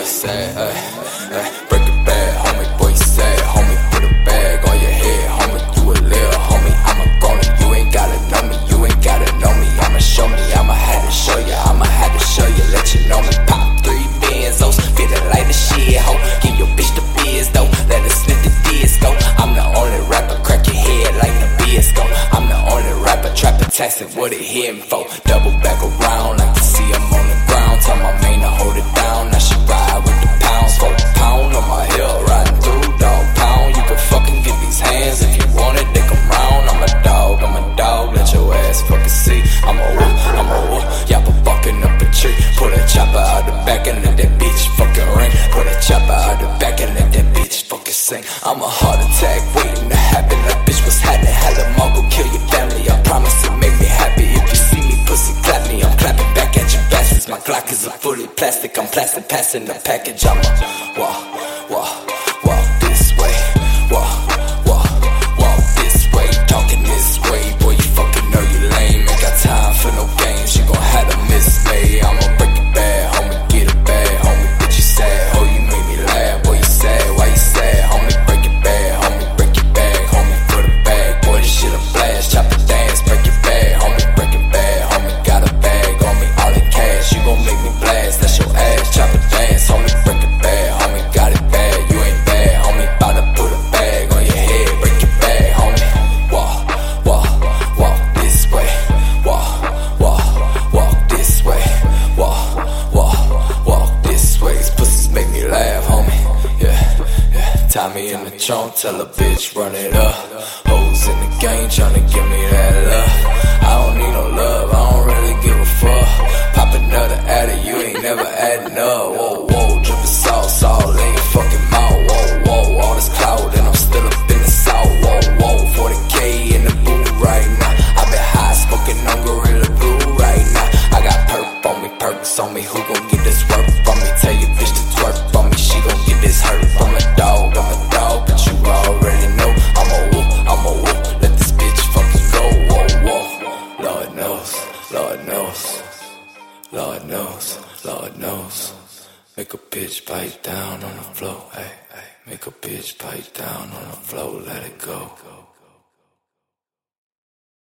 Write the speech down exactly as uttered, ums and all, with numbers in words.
boy sad, ay, ay, break it bad, homie, boy sad, homie, put a bag on your head, homie, you a little homie, I'm a goner, you ain't gotta know me, you ain't gotta know me, I'ma show me, I'ma have to show you, I'ma have to show you, let you know me, pop three benzos, feelin' like the shit, ho, give your bitch the biz, though, let her sniff the disco, I'm the only rapper, crack your head like the Bisco, I'm the only rapper, trapper, taxing, what it hitting for, double back around, like to see him on the ground, tell my main to hold it down, now she ride with the pounds, for a pound on my hill, riding through, dog pound, you can fucking get these hands if you want it, they come round, I'm a dog, I'm a dog, let your ass fucking see, I'm a whoop, I'm a whoop, yappa bucking up a tree, pull a chopper out the back and let that bitch fucking ring, pull a chopper out the back and let that bitch fucking sing, I'm a heart attack waiting to happen, that bitch was happening, had a mom go kill your family, I promise it make me happy, if you see me pussy clap me, I'm clapping back at you bastards, my Glock is a fully plastic, I'm plastic passing the package, I'm a walk, walk, walk this way, walk, walk, walk this way, talking this way, boy you fucking know you lame, ain't got time for no games, you gon' have to miss me, I'ma break it bad, homie, get it bad, homie, bitch you sad, oh you made me laugh, boy you sad, why you sad, homie, break it bad, homie, break it bag, homie, for the bag, boy this shit a blast, chop it dance, break it bad, homie, break it bad, homie, got a bag on me, all in cash, you gon' make me blast, that's your ass, chop it dance, homie, break it bad, homie, got it bad, you ain't bad, homie, bout to put a bag on your head, break it bad, homie, walk, walk, walk this way, walk, walk, walk this way, walk, walk, walk this way, these pussies make me laugh, homie, yeah, yeah, tie me in the trunk, tell a bitch run it up, hoes in the game tryna give me that love, I don't need no love, I don't really give a fuck, pop another addict, you ain't never adding up, whoa, whoa, drippin' sauce all in your fucking mouth, whoa, whoa, all this cloud and I'm still up in the south, whoa, whoa, forty K in the booth right now, I been high smoking on Gorilla Glue right now, I got perp on me, perks on me, who gon' get this work from me, tell your bitch to twerk on me, she gon' get this hurt, I'm a dog, I'm a dog, but you already know, I'm a whoop, I'm a whoop, let this bitch fucking go, whoa, whoa, Lord knows, Lord knows, Lord knows, Lord knows, make a bitch bite down on the floor, ay, ay, make a bitch bite down on the floor, let it go.